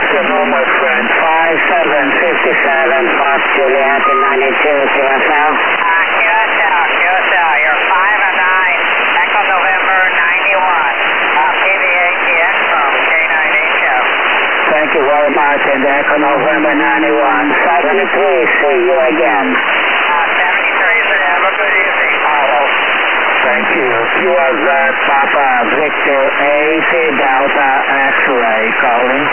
afternoon, my friend. 5757, Fox Juliet and 92 QSL. QSL, you're 5 and 9, Echo November 91, PVATX from K9HF. Thank you very much, and Echo November 91, 73, see you again. 73, have a good evening, Paulo. Thank you. You are that Papa Victor 80 Delta X-ray calling.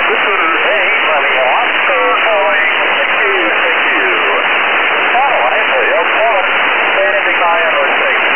This is Romeo Oscar calling QCQ. Satellite for Airport, standing by on our station.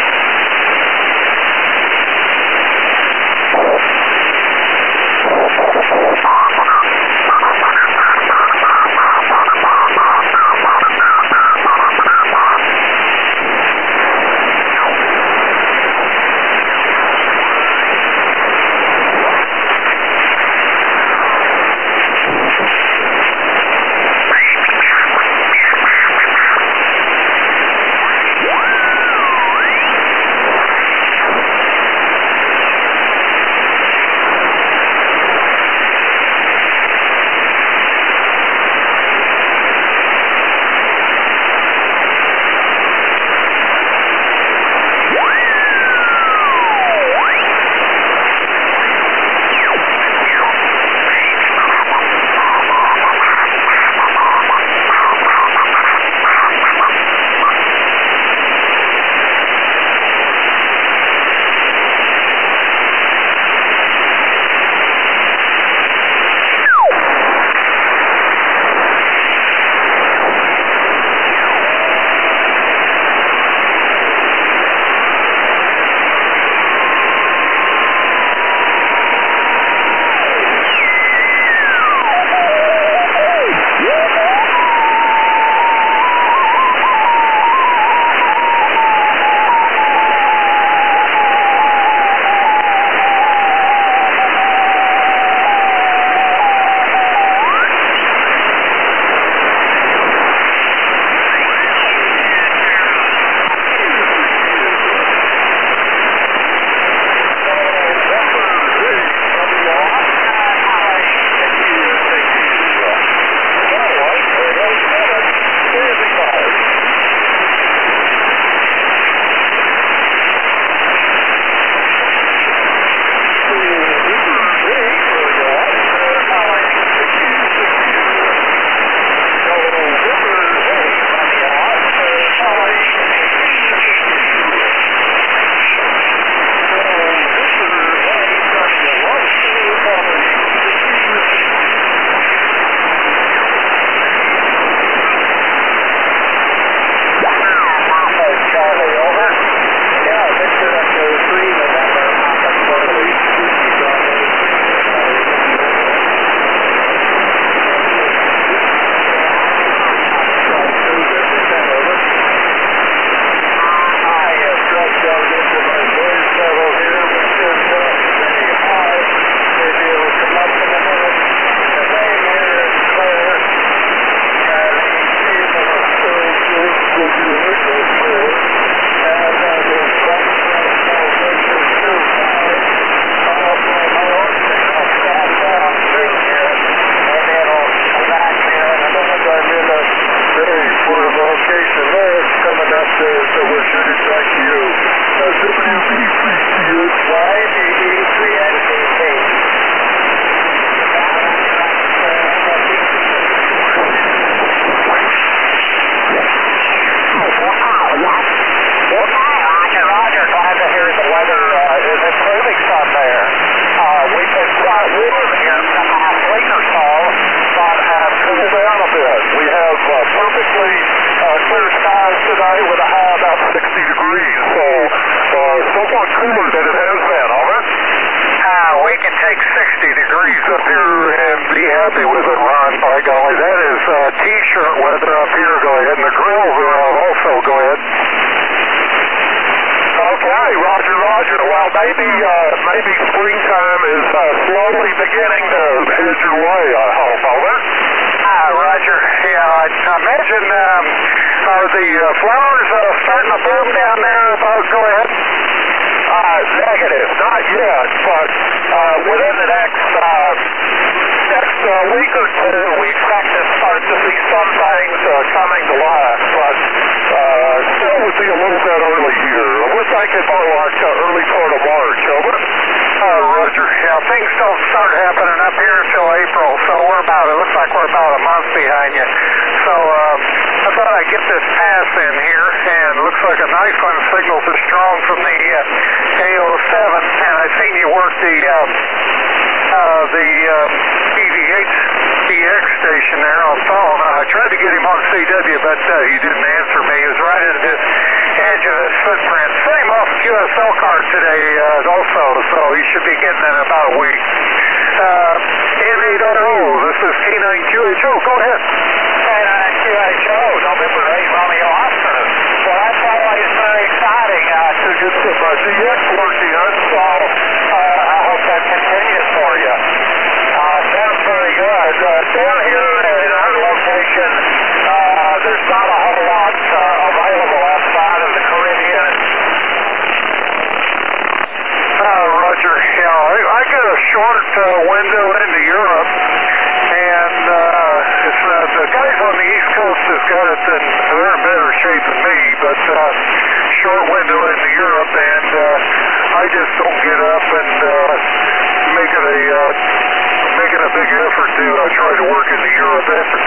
Maybe springtime is slowly beginning to head your way, I hope. Over. Roger. Yeah, I imagine are the flowers starting to bloom down there? Go ahead. Negative, not yet, but within the next week or two, we expect to start to see some things coming to life, but still would be a little bit early here. We're thinking more like early part of March, over. Roger. Yeah, things don't start happening up here until April, so it looks like we're about a month behind you. So I thought I'd get this pass in here, and it looks like a nice one. Signals are strong from the AO7, and I've seen you work the PVH station there on phone. I tried to get him on CW, but he didn't answer me. He was right at this edge of his footprint. Same off QSL card today also, so he should be getting it in about a week. M800, this is K9QHO. Go ahead. K9QHO, November 8, Romeo Oscar. Well, that's always very exciting to get some DX working on, so I hope that continues for you. Sounds very good. Down here at our location, there's not a whole lot available outside of the Caribbean. Roger. Yeah, I got a short window into Europe, and it's, the guys on the East Coast has got it in they're in better shape than me, but short window into Europe, and I just don't get up and make it a big effort to try to work into Europe after